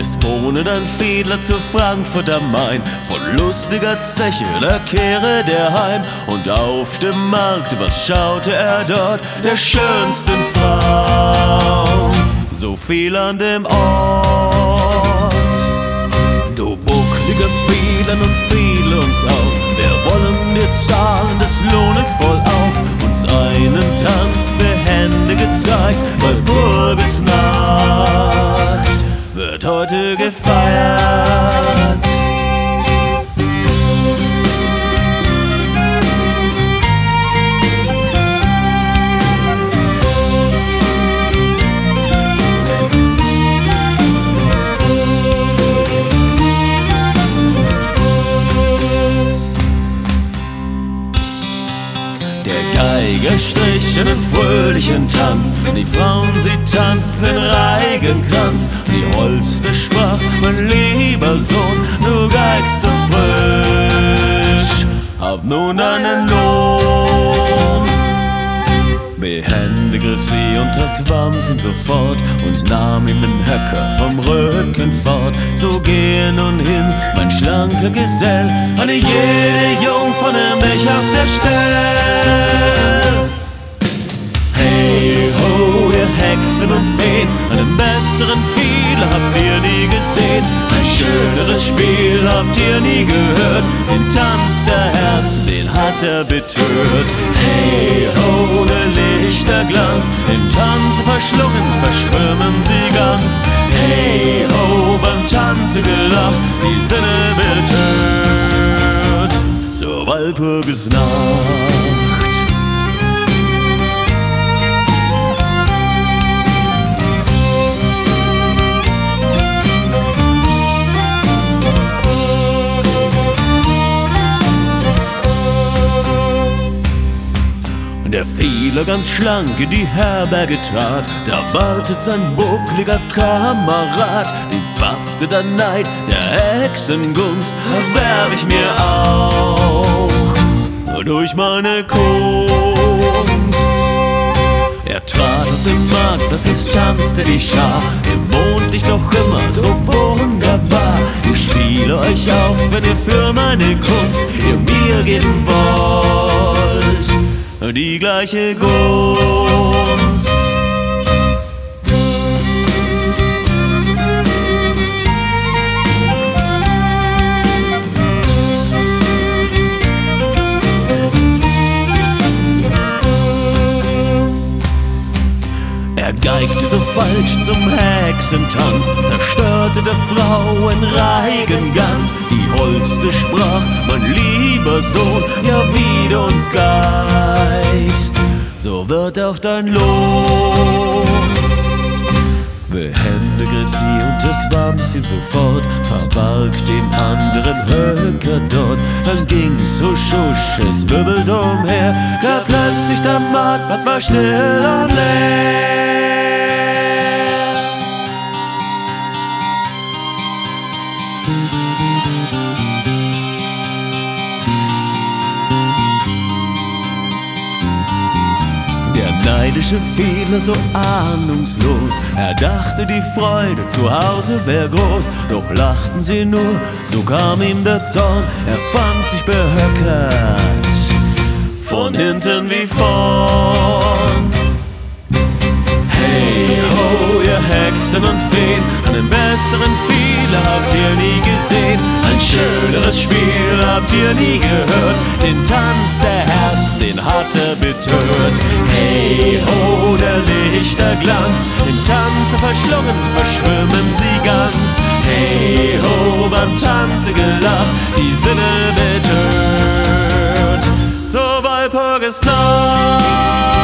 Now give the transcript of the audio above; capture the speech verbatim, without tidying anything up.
Es wohne ein Fiedler zu Frankfurt am Main, von lustiger Zeche, da kehre der heim. Und auf dem Markt, was schaute er dort? Der schönsten Frau, so viel an dem Ort. Du bucklige Fiedler, nun fiedle uns auf, wir wollen dir zahlen des Lohnes voll auf. Uns einen Tanz behende gezeigt, bei Burges Nacht wird heute gefeiert. Der strich einen fröhlichen Tanz, die Frauen, sie tanzten den Reigenkranz. Die Holste sprach: Mein lieber Sohn, du geigst so frisch, hab nun einen Lohn. Behende griff sie unters Wams ihm sofort und nahm ihm den Höcker vom Rücken fort. So gehe nun hin, mein schlanker Gesell, eine jede Jungfrau nimm dich auf der Stelle. Hey ho, ihr Hexen und Feen, einen besseren Fiedler habt ihr nie gesehen. Ein schöneres Spiel habt ihr nie gehört, den Tanz der Herzen, den hat er betört. Hey ho, der Lichterglanz, im Tanze verschlungen, verschwimmen sie ganz. Hey ho, beim Tanze gelacht, die Sinne betört, zur Walpurgisnacht. Der Fiedler ganz schlank in die Herberge trat, da wartet sein buckliger Kamerad. Den fasste der Neid der Hexengunst, erwerb ich mir auch, nur durch meine Kunst. Er trat auf den Marktplatz, es tanzte die Schar, im Mondlicht noch immer so wunderbar. Ich spiele euch auf, wenn ihr für meine Kunst ihr mir geben wollt die gleiche Gunst. Er geigte so falsch zum Hexentanz, zerstörte der Frau ein Reigen ganz. Die Holste sprach: Mein lieber Sohn, ja wie du uns geigst, so wird auch dein Lohn. Behende griff sie und es war's ihm sofort, verbarg den anderen Höcker dort. Dann ging's so schusch, es wirbelte umher, gar plötzlich der Marktplatz war still und leer. Der neidische Fiedler so ahnungslos, er dachte, die Freude zu Hause wär groß. Doch lachten sie nur, so kam ihm der Zorn, er fand sich behöckert, von hinten wie vorn. Hey ho, ihr Hexen und Feen, einen besseren Fiedler habt ihr nie gesehen. Ein schöneres Spiel habt ihr nie gehört, den Tanz der Herzen, den hat er betört. Hey ho, der Lichterglanz, im Tanze verschlungen, verschwimmen sie ganz. Hey ho, beim Tanze gelacht, die Sinne betört, zur Walpurgisnacht.